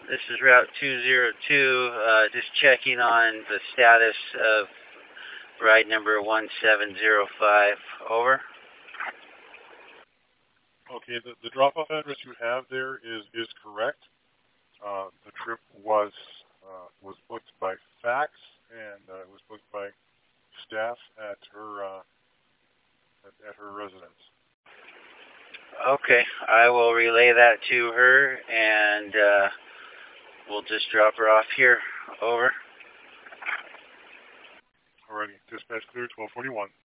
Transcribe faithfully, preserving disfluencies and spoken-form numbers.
This is Route two zero two, uh, just checking on the status of ride number one seven zero five. Over. Okay, the, the drop-off address you have there is is correct. Uh, the trip was uh, was booked by fax, and uh, it was booked by staff at her uh, at, at her residence. Okay, I will relay that to her, and uh, we'll just drop her off here. Over. Alrighty, dispatch clear, twelve forty-one.